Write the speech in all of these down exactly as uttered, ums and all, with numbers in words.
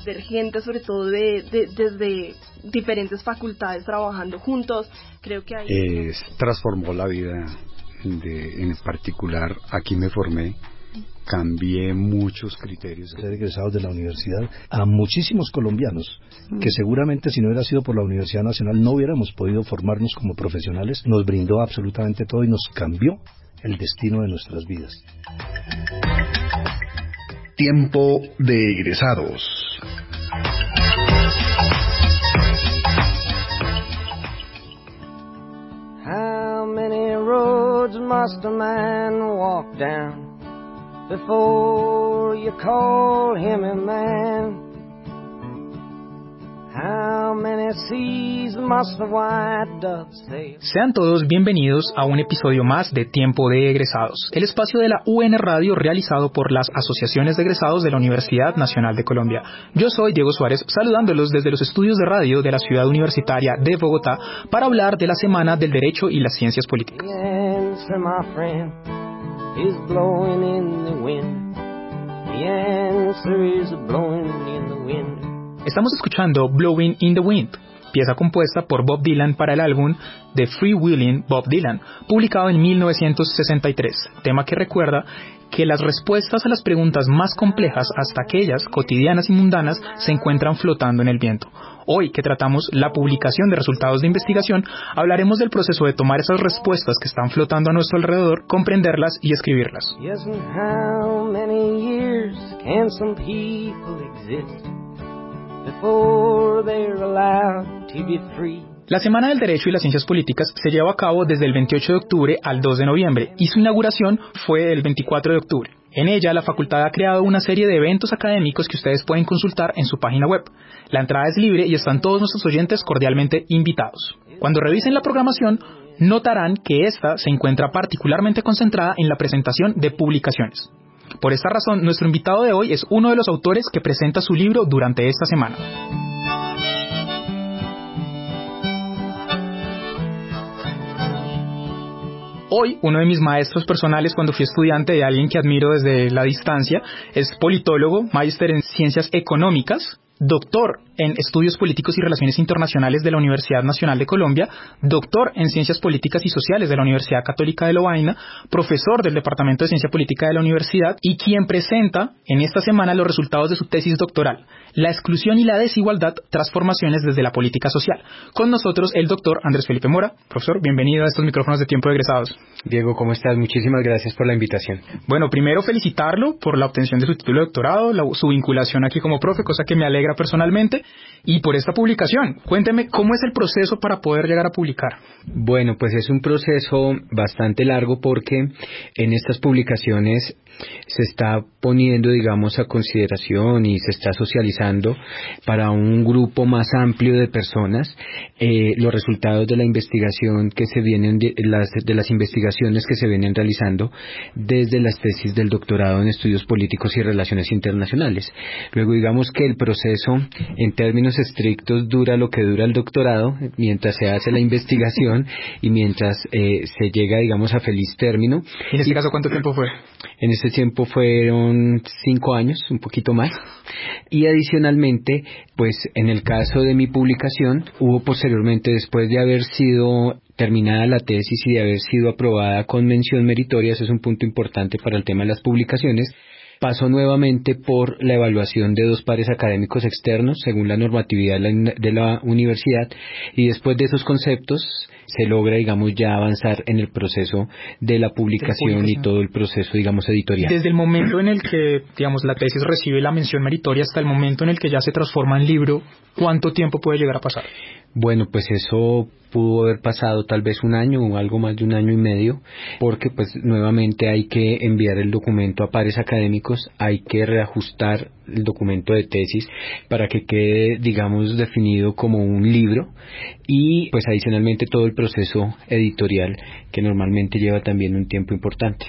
ver gente sobre todo de, de desde diferentes facultades trabajando juntos, creo que ahí... Eh, transformó la vida de, en particular, aquí me formé, cambié muchos criterios. Ser egresados de la universidad a muchísimos colombianos que seguramente si no hubiera sido por la Universidad Nacional no hubiéramos podido formarnos como profesionales. Nos brindó absolutamente todo y nos cambió el destino de nuestras vidas. Tiempo de egresados. How many roads must a man walk down before you call him a man? How many seas must the white dove sail? Sean todos bienvenidos a un episodio más de Tiempo de Egresados, el espacio de la U N Radio realizado por las asociaciones de egresados de la Universidad Nacional de Colombia. Yo soy Diego Suárez, saludándolos desde los estudios de radio de la ciudad universitaria de Bogotá para hablar de la Semana del Derecho y las Ciencias Políticas. The answer, my friend, is blowing in the wind. The answer is blowing in the wind. Estamos escuchando Blowing in the Wind, pieza compuesta por Bob Dylan para el álbum The Freewheeling Bob Dylan, publicado en mil novecientos sesenta y tres, tema que recuerda que las respuestas a las preguntas más complejas, hasta aquellas cotidianas y mundanas, se encuentran flotando en el viento. Hoy, que tratamos la publicación de resultados de investigación, hablaremos del proceso de tomar esas respuestas que están flotando a nuestro alrededor, comprenderlas y escribirlas. Yes, and how many years can some people exist before they're allowed to be free? La Semana del Derecho y las Ciencias Políticas se lleva a cabo desde el veintiocho de octubre al dos de noviembre y su inauguración fue el veinticuatro de octubre. En ella, la facultad ha creado una serie de eventos académicos que ustedes pueden consultar en su página web. La entrada es libre y están todos nuestros oyentes cordialmente invitados. Cuando revisen la programación, notarán que esta se encuentra particularmente concentrada en la presentación de publicaciones. Por esta razón, nuestro invitado de hoy es uno de los autores que presenta su libro durante esta semana. Hoy, uno de mis maestros personales cuando fui estudiante de alguien que admiro desde la distancia, es politólogo, magíster en Ciencias Económicas, doctor en Estudios Políticos y Relaciones Internacionales de la Universidad Nacional de Colombia, doctor en Ciencias Políticas y Sociales de la Universidad Católica de Lovaina, profesor del Departamento de Ciencia Política de la Universidad y quien presenta en esta semana los resultados de su tesis doctoral, La exclusión y la desigualdad, transformaciones desde la política social. Con nosotros el doctor Andrés Felipe Mora. Profesor, bienvenido a estos micrófonos de Tiempo de Egresados. Diego, ¿cómo estás? Muchísimas gracias por la invitación. Bueno, primero felicitarlo por la obtención de su título de doctorado, la, su vinculación aquí como profe, cosa que me alegra personalmente, y por esta publicación. Cuénteme, ¿cómo es el proceso para poder llegar a publicar? Bueno, pues es un proceso bastante largo porque en estas publicaciones se está poniendo, digamos, a consideración y se está socializando para un grupo más amplio de personas eh, los resultados de la investigación que se vienen de las, de las investigaciones que se vienen realizando desde las tesis del doctorado en Estudios Políticos y Relaciones Internacionales. Luego, digamos que el proceso, en términos estrictos, dura lo que dura el doctorado, mientras se hace la investigación y mientras eh, se llega, digamos, a feliz término. ¿En este caso cuánto tiempo fue? En ese tiempo fueron cinco años, un poquito más. Y adicionalmente, pues en el caso de mi publicación, hubo posteriormente, después de haber sido terminada la tesis y de haber sido aprobada con mención meritoria, ese es un punto importante para el tema de las publicaciones, pasó nuevamente por la evaluación de dos pares académicos externos, según la normatividad de la, de la universidad, y después de esos conceptos se logra, digamos, ya avanzar en el proceso de la publicación y todo el proceso, digamos, editorial. Desde el momento en el que, digamos, la tesis recibe la mención meritoria hasta el momento en el que ya se transforma en libro, ¿cuánto tiempo puede llegar a pasar? Bueno, pues eso pudo haber pasado tal vez un año o algo más de un año y medio, porque pues nuevamente hay que enviar el documento a pares académicos, hay que reajustar el documento de tesis para que quede, digamos, definido como un libro y pues adicionalmente todo el proceso editorial que normalmente lleva también un tiempo importante.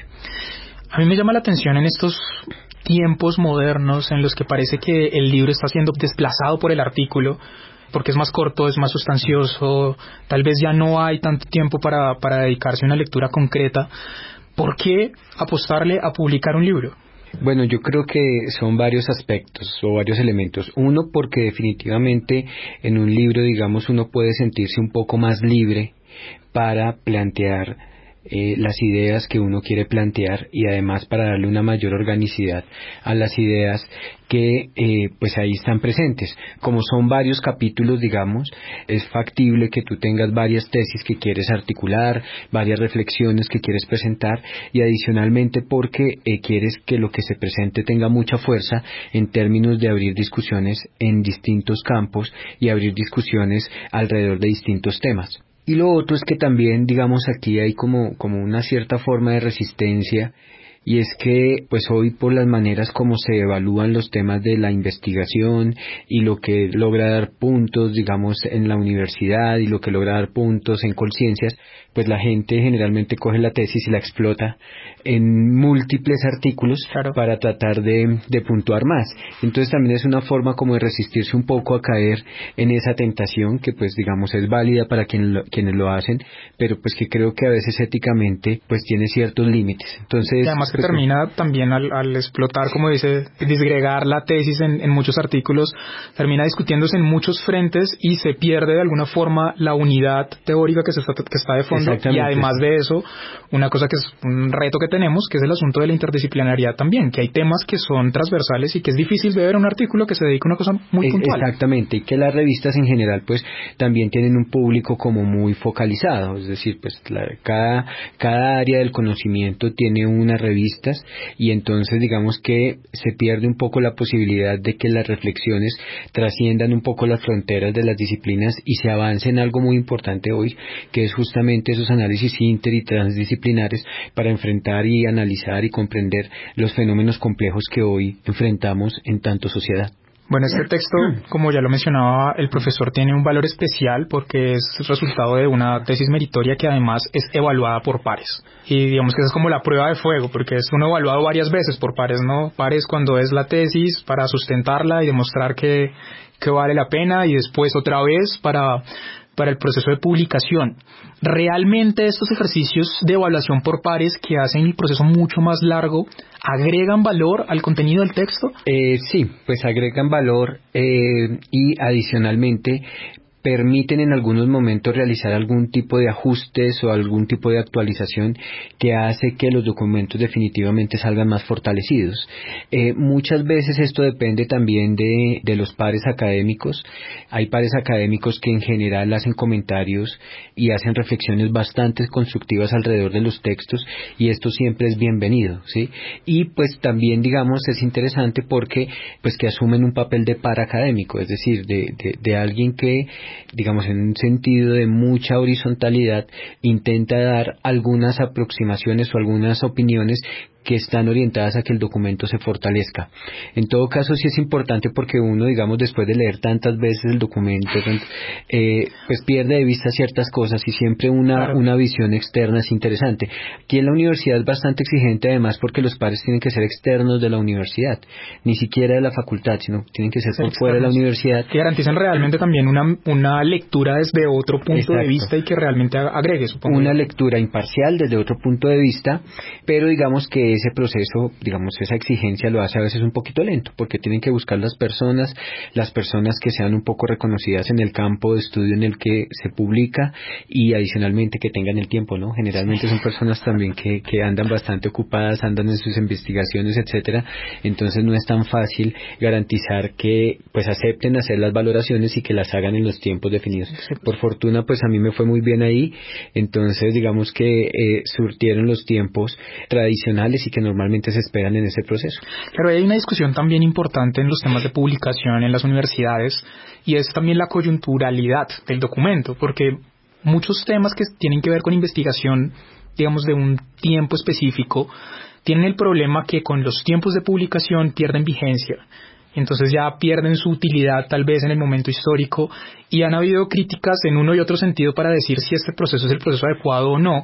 A mí me llama la atención en estos tiempos modernos en los que parece que el libro está siendo desplazado por el artículo, porque es más corto, es más sustancioso, tal vez ya no hay tanto tiempo para, para dedicarse a una lectura concreta. ¿Por qué apostarle a publicar un libro? Bueno, yo creo que son varios aspectos o varios elementos. Uno, porque definitivamente en un libro, digamos, uno puede sentirse un poco más libre para plantear eh, las ideas que uno quiere plantear y además para darle una mayor organicidad a las ideas que eh, pues ahí están presentes. Como son varios capítulos, digamos, es factible que tú tengas varias tesis que quieres articular, varias reflexiones que quieres presentar y adicionalmente porque eh, quieres que lo que se presente tenga mucha fuerza en términos de abrir discusiones en distintos campos y abrir discusiones alrededor de distintos temas. Y lo otro es que también, digamos, aquí hay como, como una cierta forma de resistencia, y es que pues hoy por las maneras como se evalúan los temas de la investigación y lo que logra dar puntos, digamos, en la universidad y lo que logra dar puntos en Colciencias, pues la gente generalmente coge la tesis y la explota en múltiples artículos claro. para tratar de, de puntuar más. Entonces también es una forma como de resistirse un poco a caer en esa tentación que pues digamos es válida para quien lo, quienes lo hacen, pero pues que creo que a veces éticamente pues tiene ciertos límites. Entonces, y además que pues, termina también al, al explotar, como dice, disgregar la tesis en, en muchos artículos, termina discutiéndose en muchos frentes y se pierde de alguna forma la unidad teórica que, se está, que está de fondo. Y además de eso, una cosa que es un reto que tenemos, que es el asunto de la interdisciplinariedad también, que hay temas que son transversales y que es difícil de ver un artículo que se dedica a una cosa muy puntual. Exactamente, y que las revistas en general pues también tienen un público como muy focalizado, es decir, pues la, cada, cada área del conocimiento tiene unas revistas y entonces digamos que se pierde un poco la posibilidad de que las reflexiones trasciendan un poco las fronteras de las disciplinas y se avance en algo muy importante hoy, que es justamente esos análisis inter y transdisciplinares para enfrentar y analizar y comprender los fenómenos complejos que hoy enfrentamos en tanto sociedad. Bueno, este texto, como ya lo mencionaba el profesor, tiene un valor especial porque es resultado de una tesis meritoria que además es evaluada por pares. Y digamos que esa es como la prueba de fuego, porque es uno evaluado varias veces por pares, ¿no? Pares cuando es la tesis para sustentarla y demostrar que, que vale la pena, y después otra vez para... para el proceso de publicación. ¿Realmente estos ejercicios de evaluación por pares que hacen el proceso mucho más largo agregan valor al contenido del texto? Eh, sí, pues agregan valor eh, y adicionalmente permiten en algunos momentos realizar algún tipo de ajustes o algún tipo de actualización que hace que los documentos definitivamente salgan más fortalecidos. Eh, muchas veces esto depende también de, de los pares académicos. Hay pares académicos que en general hacen comentarios y hacen reflexiones bastante constructivas alrededor de los textos y esto siempre es bienvenido, ¿sí? Y pues también digamos es interesante porque pues que asumen un papel de par académico, es decir, de, de, de alguien que digamos en un sentido de mucha horizontalidad intenta dar algunas aproximaciones o algunas opiniones que están orientadas a que el documento se fortalezca. En todo caso sí es importante porque uno, digamos, después de leer tantas veces el documento, eh, pues pierde de vista ciertas cosas y siempre una, claro. una visión externa es interesante. Aquí en la universidad es bastante exigente además porque los pares tienen que ser externos de la universidad, ni siquiera de la facultad, sino tienen que ser por fuera de la universidad. Que garanticen realmente también una, una lectura desde otro punto Exacto. de vista y que realmente agregue, supongo. Una lectura imparcial desde otro punto de vista, pero digamos que ese proceso, digamos, esa exigencia lo hace a veces un poquito lento, porque tienen que buscar las personas, las personas que sean un poco reconocidas en el campo de estudio en el que se publica y adicionalmente que tengan el tiempo, ¿no? Generalmente son personas también que, que andan bastante ocupadas, andan en sus investigaciones, etcétera, entonces no es tan fácil garantizar que pues acepten hacer las valoraciones y que las hagan en los tiempos definidos. Por fortuna, pues a mí me fue muy bien ahí, entonces digamos que eh, surtieron los tiempos tradicionales y que normalmente se esperan en ese proceso. Claro, hay una discusión también importante en los temas de publicación en las universidades y es también la coyunturalidad del documento, porque muchos temas que tienen que ver con investigación, digamos, de un tiempo específico, tienen el problema que con los tiempos de publicación pierden vigencia. Entonces ya pierden su utilidad tal vez en el momento histórico y han habido críticas en uno y otro sentido para decir si este proceso es el proceso adecuado o no.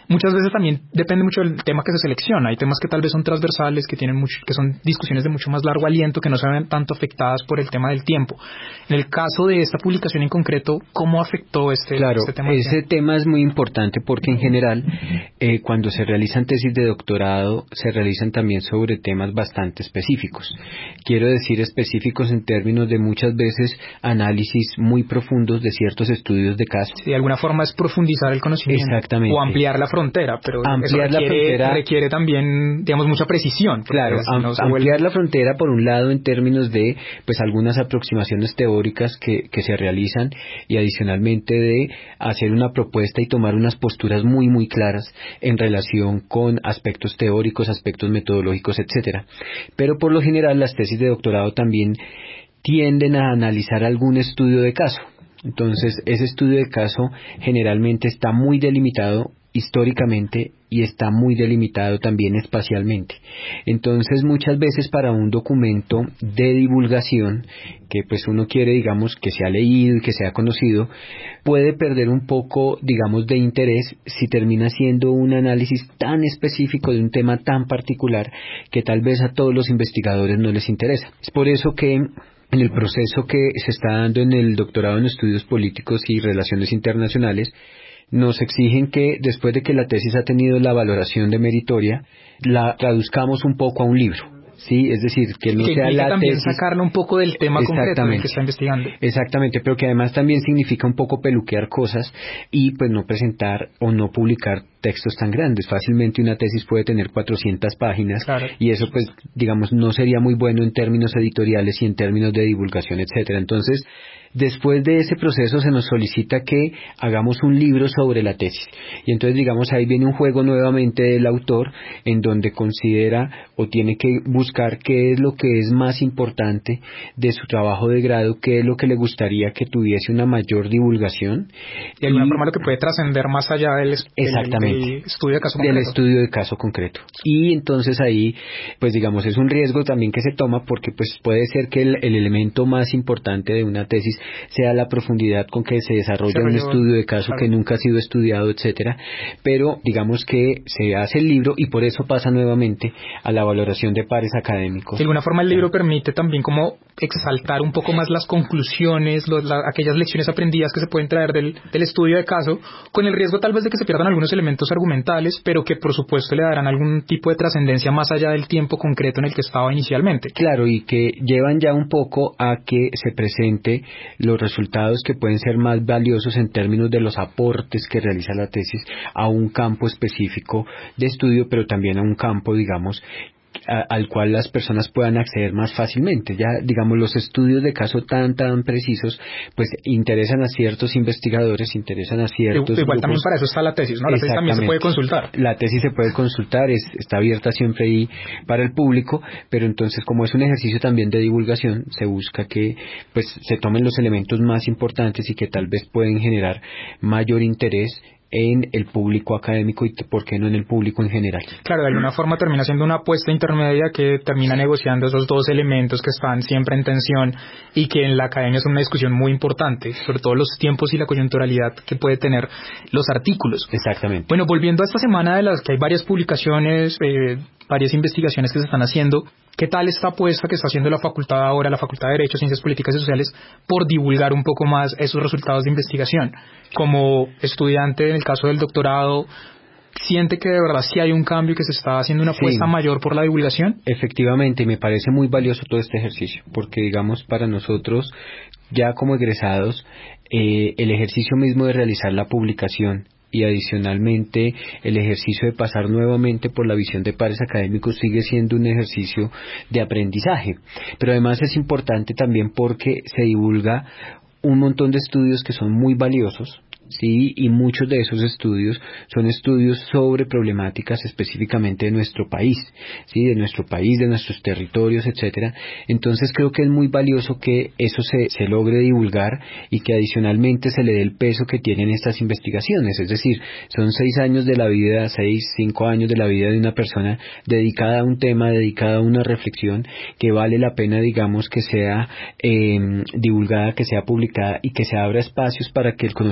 muchas veces también depende mucho del tema que se selecciona. Hay temas que tal vez son transversales, que tienen mucho, que son discusiones de mucho más largo aliento, que no se ven tanto afectadas por el tema del tiempo. En el caso de esta publicación en concreto, ¿cómo afectó este, claro, este tema? Ese tema es muy importante porque en general eh, cuando se realizan tesis de doctorado se realizan también sobre temas bastante específicos. Quiero decir específicos en términos de muchas veces análisis muy profundos de ciertos estudios de caso. Sí, de alguna forma es profundizar el conocimiento. Exactamente. O ampliar la frontera, pero ampliar eso requiere, la frontera requiere también, digamos, mucha precisión. Claro, am, no ampliar vuelve... la frontera por un lado en términos de pues algunas aproximaciones teóricas que, que se realizan y adicionalmente de hacer una propuesta y tomar unas posturas muy muy claras en relación con aspectos teóricos, aspectos metodológicos, etcétera. Pero por lo general las tesis de doctorado también tienden a analizar algún estudio de caso. Entonces, ese estudio de caso generalmente está muy delimitado históricamente y está muy delimitado también espacialmente. Entonces, muchas veces para un documento de divulgación que pues uno quiere, digamos, que sea leído y que sea conocido, puede perder un poco, digamos, de interés si termina siendo un análisis tan específico de un tema tan particular que tal vez a todos los investigadores no les interesa. Es por eso que en el proceso que se está dando en el doctorado en estudios políticos y relaciones internacionales, nos exigen que después de que la tesis ha tenido la valoración de meritoria, la traduzcamos un poco a un libro. Sí, es decir, que no que sea la también tesis sacarle un poco del tema concreto del que está investigando. Exactamente, pero que además también significa un poco peluquear cosas y pues no presentar o no publicar textos tan grandes. Fácilmente una tesis puede tener cuatrocientas páginas, claro, y eso pues digamos no sería muy bueno en términos editoriales y en términos de divulgación, etcétera. Entonces, después de ese proceso se nos solicita que hagamos un libro sobre la tesis. Y entonces, digamos, ahí viene un juego nuevamente del autor en donde considera o tiene que buscar qué es lo que es más importante de su trabajo de grado, qué es lo que le gustaría que tuviese una mayor divulgación. De alguna y, forma lo que puede trascender más allá del, exactamente, del, del estudio de caso del concreto. estudio de caso concreto. Y entonces ahí, pues digamos, es un riesgo también que se toma porque pues puede ser que el, el elemento más importante de una tesis sea la profundidad con que se desarrolla se un estudio de caso, claro, que nunca ha sido estudiado, etcétera, pero digamos que se hace el libro y por eso pasa nuevamente a la valoración de pares académicos. De alguna forma el libro permite también como exaltar un poco más las conclusiones, los, la, aquellas lecciones aprendidas que se pueden traer del, del estudio de caso, con el riesgo tal vez de que se pierdan algunos elementos argumentales, pero que por supuesto le darán algún tipo de trascendencia más allá del tiempo concreto en el que estaba inicialmente. Claro, y que llevan ya un poco a que se presente los resultados que pueden ser más valiosos en términos de los aportes que realiza la tesis a un campo específico de estudio, pero también a un campo, digamos, A, al cual las personas puedan acceder más fácilmente. Ya, digamos, los estudios de caso tan, tan precisos, pues interesan a ciertos investigadores, interesan a ciertos Igual grupos. También para eso está la tesis, ¿no? La tesis también se puede consultar. La tesis se puede consultar, es, está abierta siempre ahí para el público, pero entonces como es un ejercicio también de divulgación, se busca que pues se tomen los elementos más importantes y que tal vez pueden generar mayor interés en el público académico y por qué no en el público en general. Claro, de alguna forma termina siendo una apuesta intermedia que termina negociando esos dos elementos que están siempre en tensión y que en la academia es una discusión muy importante, sobre todo los tiempos y la coyunturalidad que puede tener los artículos. Exactamente. Bueno, volviendo a esta semana de las que hay varias publicaciones, eh, varias investigaciones que se están haciendo, ¿qué tal esta apuesta que está haciendo la facultad ahora, la Facultad de Derecho, Ciencias Políticas y Sociales, por divulgar un poco más esos resultados de investigación? Como estudiante, en el caso del doctorado, ¿siente que de verdad sí hay un cambio y que se está haciendo una apuesta sí. mayor por la divulgación? Efectivamente, me parece muy valioso todo este ejercicio, porque digamos para nosotros, ya como egresados, eh, el ejercicio mismo de realizar la publicación y adicionalmente el ejercicio de pasar nuevamente por la visión de pares académicos sigue siendo un ejercicio de aprendizaje, pero además es importante también porque se divulga un montón de estudios que son muy valiosos, sí, y muchos de esos estudios son estudios sobre problemáticas específicamente de nuestro país, sí, de nuestro país, de nuestros territorios, etcétera. Entonces creo que es muy valioso que eso se, se logre divulgar y que adicionalmente se le dé el peso que tienen estas investigaciones, es decir, son seis años de la vida, seis, cinco años de la vida de una persona dedicada a un tema, dedicada a una reflexión que vale la pena, digamos, que sea eh, divulgada, que sea publicada y que se abra espacios para que el conocimiento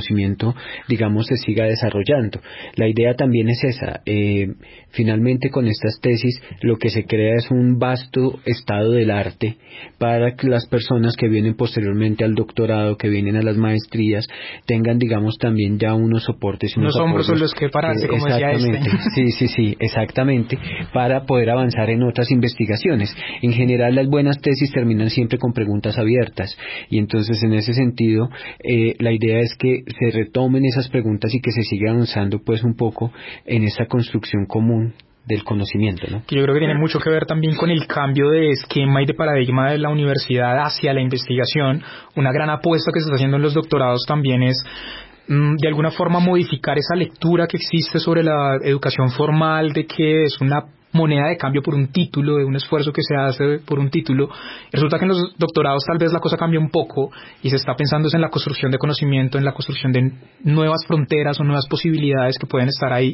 proceso, digamos, se siga desarrollando. La idea también es esa. Eh, finalmente, con estas tesis, lo que se crea es un vasto estado del arte para que las personas que vienen posteriormente al doctorado, que vienen a las maestrías, tengan, digamos, también ya unos soportes y unos Los hombros apoyos son los que pararse, como decía exactamente, este. sí, sí, sí, exactamente, para poder avanzar en otras investigaciones. En general, las buenas tesis terminan siempre con preguntas abiertas, y entonces, en ese sentido, eh, la idea es que se retomen esas preguntas y que se siga avanzando, pues, un poco en esa construcción común del conocimiento, ¿no? Que yo creo que tiene mucho que ver también con el cambio de esquema y de paradigma de la universidad hacia la investigación. Una gran apuesta que se está haciendo en los doctorados también es mm, de alguna forma modificar esa lectura que existe sobre la educación formal, de que es una moneda de cambio por un título, de un esfuerzo que se hace por un título. Resulta que en los doctorados tal vez la cosa cambia un poco y se está pensando en la construcción de conocimiento, en la construcción de nuevas fronteras o nuevas posibilidades que pueden estar ahí.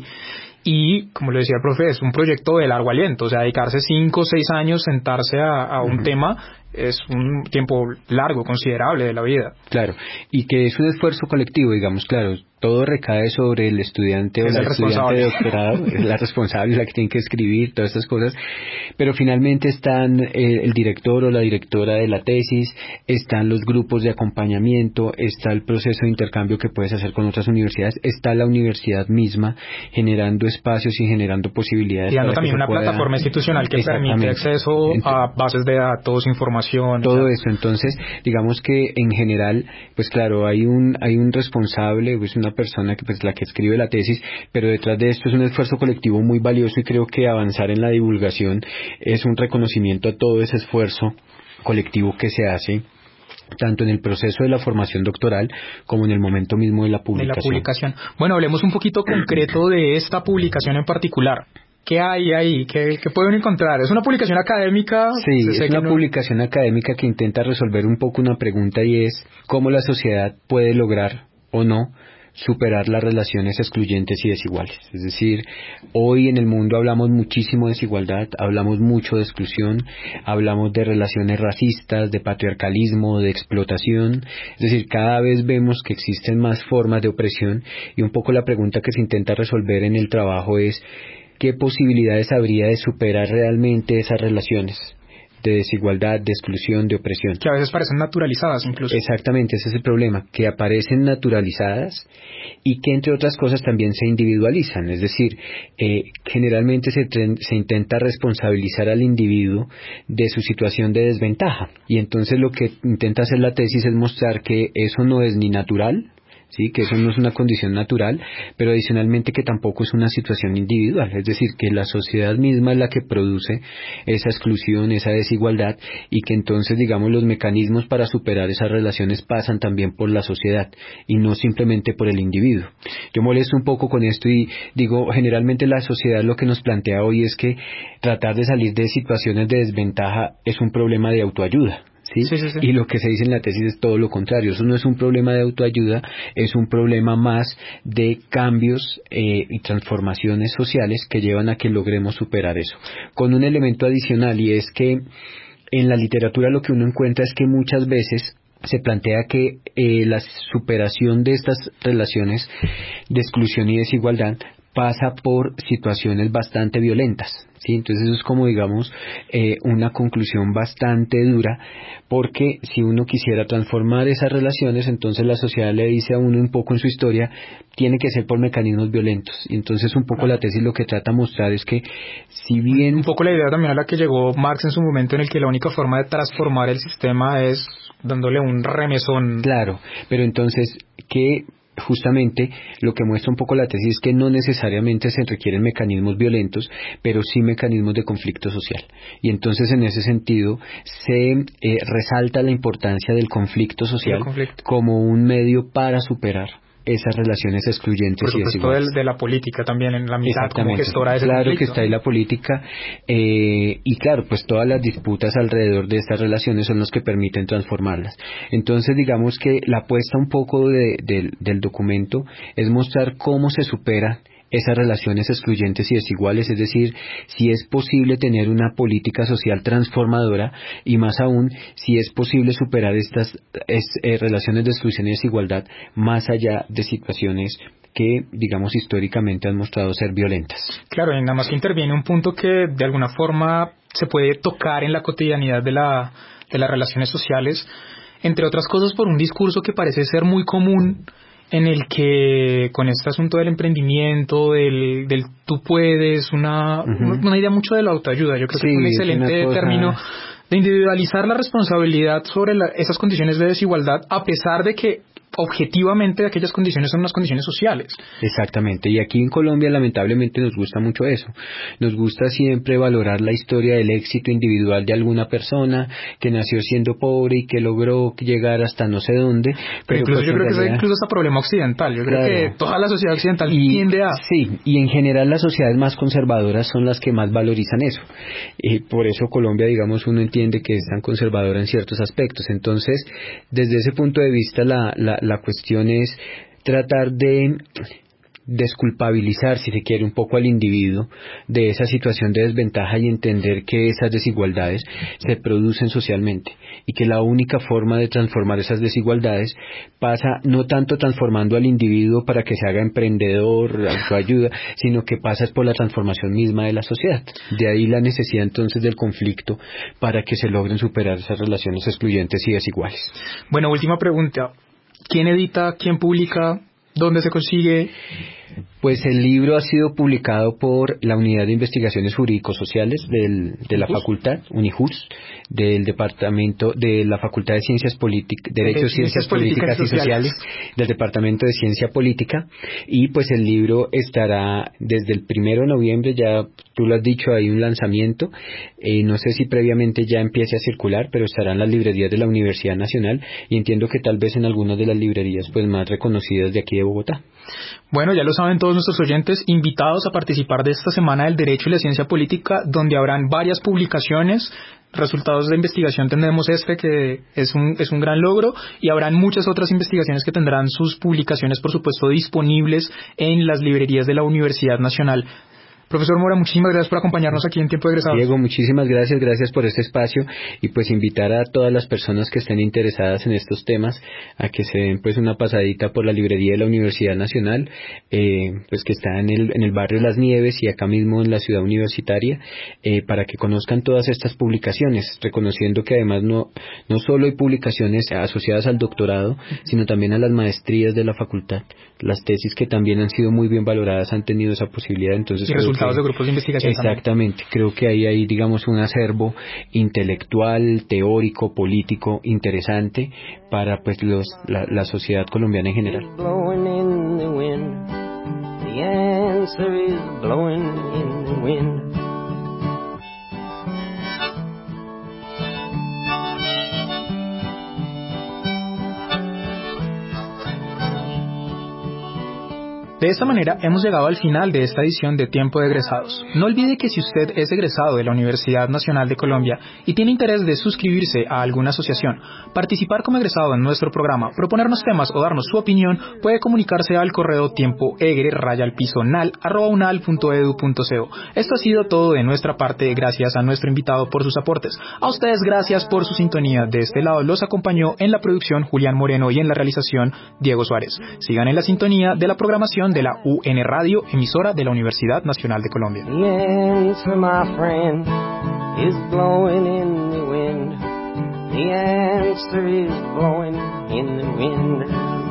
Y, como le decía el profe, es un proyecto de largo aliento, o sea, dedicarse cinco o seis años, sentarse a, a un uh-huh. tema, es un tiempo largo, considerable de la vida. Claro, y que es un esfuerzo colectivo, digamos, claro, todo recae sobre el estudiante o es la estudiante de doctorado, es la responsable, la que tiene que escribir todas estas cosas, pero finalmente están eh, el director o la directora de la tesis, están los grupos de acompañamiento, está el proceso de intercambio que puedes hacer con otras universidades, está la universidad misma generando espacios y generando posibilidades. Y dando también una pueda... plataforma institucional que permite acceso entonces, a bases de datos, información. Todo eso, entonces, digamos que en general, pues claro, hay un hay un responsable, pues una persona que pues la que escribe la tesis, pero detrás de esto es un esfuerzo colectivo muy valioso, y creo que avanzar en la divulgación es un reconocimiento a todo ese esfuerzo colectivo que se hace tanto en el proceso de la formación doctoral como en el momento mismo de la publicación. De la publicación. Bueno, hablemos un poquito concreto de esta publicación en particular. ¿Qué hay ahí? ¿Qué, qué pueden encontrar? ¿Es una publicación académica? Sí, es una no... publicación académica que intenta resolver un poco una pregunta, y es cómo la sociedad puede lograr o no superar las relaciones excluyentes y desiguales. Es decir, hoy en el mundo hablamos muchísimo de desigualdad, hablamos mucho de exclusión, hablamos de relaciones racistas, de patriarcalismo, de explotación. Es decir, cada vez vemos que existen más formas de opresión, y un poco la pregunta que se intenta resolver en el trabajo es ¿qué posibilidades habría de superar realmente esas relaciones de desigualdad, de exclusión, de opresión? Que a veces parecen naturalizadas incluso. Exactamente, ese es el problema, que aparecen naturalizadas y que, entre otras cosas, también se individualizan. Es decir, eh, generalmente se, se intenta responsabilizar al individuo de su situación de desventaja, y entonces lo que intenta hacer la tesis es mostrar que eso no es ni natural, sí, que eso no es una condición natural, pero adicionalmente que tampoco es una situación individual. Es decir, que la sociedad misma es la que produce esa exclusión, esa desigualdad, y que entonces, digamos, los mecanismos para superar esas relaciones pasan también por la sociedad y no simplemente por el individuo. Yo molesto un poco con esto y digo, generalmente la sociedad lo que nos plantea hoy es que tratar de salir de situaciones de desventaja es un problema de autoayuda. ¿Sí? Sí, sí, sí. Y lo que se dice en la tesis es todo lo contrario. Eso no es un problema de autoayuda, es un problema más de cambios eh, y transformaciones sociales que llevan a que logremos superar eso. Con un elemento adicional, y es que en la literatura lo que uno encuentra es que muchas veces se plantea que eh, la superación de estas relaciones de exclusión y desigualdad pasa por situaciones bastante violentas, ¿sí? Entonces eso es como, digamos, eh, una conclusión bastante dura, porque si uno quisiera transformar esas relaciones, entonces la sociedad le dice a uno un poco en su historia, tiene que ser por mecanismos violentos. Y entonces un poco claro. La tesis lo que trata de mostrar es que si bien... Un poco la idea también a la que llegó Marx en su momento, en el que la única forma de transformar el sistema es dándole un remesón. Claro, pero entonces, ¿qué...? Justamente lo que muestra un poco la tesis es que no necesariamente se requieren mecanismos violentos, pero sí mecanismos de conflicto social. Y entonces en ese sentido se eh, resalta la importancia del conflicto social conflicto. como un medio para superar esas relaciones excluyentes. Por supuesto, y desiguales. De, de la política también en la mitad como gestora de ese claro conflicto. Que está ahí la política eh, y claro, pues todas las disputas alrededor de estas relaciones son los que permiten transformarlas. Entonces digamos que la apuesta un poco de, de, del documento es mostrar cómo se superan esas relaciones excluyentes y desiguales, es decir, si es posible tener una política social transformadora y más aún si es posible superar estas es, eh, relaciones de exclusión y desigualdad más allá de situaciones que, digamos, históricamente han mostrado ser violentas. Claro, y nada más que interviene un punto que de alguna forma se puede tocar en la cotidianidad de, la, de las relaciones sociales, entre otras cosas por un discurso que parece ser muy común, en el que con este asunto del emprendimiento, del, del tú puedes, una, uh-huh. una idea mucho de la autoayuda. Yo creo sí, que es un excelente es cosa... término de individualizar la responsabilidad sobre la, esas condiciones de desigualdad, a pesar de que objetivamente aquellas condiciones son unas condiciones sociales. Exactamente, y aquí en Colombia lamentablemente nos gusta mucho eso, nos gusta siempre valorar la historia del éxito individual de alguna persona que nació siendo pobre y que logró llegar hasta no sé dónde. Pero, pero incluso pues yo creo realidad... que es incluso hasta problema occidental, yo claro. creo que toda la sociedad occidental y, tiende a... Sí, y en general las sociedades más conservadoras son las que más valorizan eso, y por eso Colombia, digamos, uno entiende que es tan conservadora en ciertos aspectos. Entonces, desde ese punto de vista la, la La cuestión es tratar de desculpabilizar, si se quiere, un poco al individuo de esa situación de desventaja y entender que esas desigualdades se producen socialmente y que la única forma de transformar esas desigualdades pasa no tanto transformando al individuo para que se haga emprendedor, autoayuda, sino que pasa por la transformación misma de la sociedad. De ahí la necesidad entonces del conflicto para que se logren superar esas relaciones excluyentes y desiguales. Bueno, última pregunta. ¿Quién edita? ¿Quién publica? ¿Dónde se consigue? Pues el libro ha sido publicado por la Unidad de Investigaciones Jurídico-Sociales del, de la Facultad, UNIJUS, del Departamento de la Facultad de Ciencias Políticas, Derechos, Ciencias, Ciencias Políticas, Políticas y Sociales, del Departamento de Ciencia Política, y pues el libro estará desde el primero de noviembre, ya tú lo has dicho, hay un lanzamiento, eh, no sé si previamente ya empiece a circular, pero estará en las librerías de la Universidad Nacional y entiendo que tal vez en algunas de las librerías pues más reconocidas de aquí de Bogotá. Bueno, ya lo saben todos nuestros oyentes, invitados a participar de esta Semana del Derecho y la Ciencia Política, donde habrán varias publicaciones, resultados de investigación tendremos este, que es un, es un gran logro, y habrán muchas otras investigaciones que tendrán sus publicaciones, por supuesto, disponibles en las librerías de la Universidad Nacional. Profesor Mora, muchísimas gracias por acompañarnos aquí en Tiempo de Egresados. Diego, muchísimas gracias, gracias por este espacio y pues invitar a todas las personas que estén interesadas en estos temas a que se den pues una pasadita por la librería de la Universidad Nacional, eh, pues que está en el, en el barrio Las Nieves y acá mismo en la ciudad universitaria, eh, para que conozcan todas estas publicaciones, reconociendo que además no, no solo hay publicaciones asociadas al doctorado, sino también a las maestrías de la facultad. Las tesis que también han sido muy bien valoradas han tenido esa posibilidad, entonces y resultados de grupos de investigación. Exactamente, también. Creo que ahí hay, digamos, un acervo intelectual, teórico, político interesante para pues los la, la sociedad colombiana en general. De esta manera hemos llegado al final de esta edición de Tiempo de Egresados. No olvide que si usted es egresado de la Universidad Nacional de Colombia y tiene interés de suscribirse a alguna asociación, participar como egresado en nuestro programa, proponernos temas o darnos su opinión, puede comunicarse al correo tiempoegre raya al piso nal arroba unal punto edu punto co. Esto ha sido todo de nuestra parte, gracias a nuestro invitado por sus aportes. A ustedes gracias por su sintonía. De este lado los acompañó en la producción Julián Moreno y en la realización Diego Suárez. Sigan en la sintonía de la programación de la U N Radio, emisora de la Universidad Nacional de Colombia. The answer, my friend, is blowing in the wind. The answer is blowing in the wind.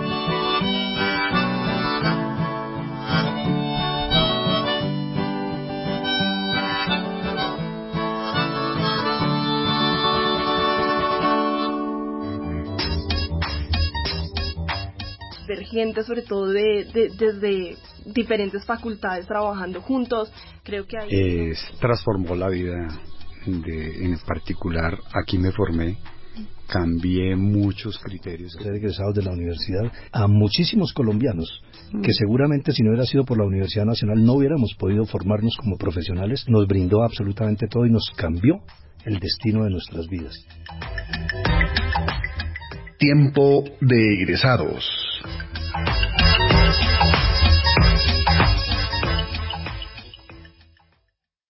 Gente, sobre todo de, de, desde diferentes facultades trabajando juntos, creo que hay... Eh, transformó la vida, de, en particular aquí me formé, cambié muchos criterios. Ser egresados de la universidad a muchísimos colombianos que seguramente si no hubiera sido por la Universidad Nacional no hubiéramos podido formarnos como profesionales, nos brindó absolutamente todo y nos cambió el destino de nuestras vidas. Tiempo de egresados.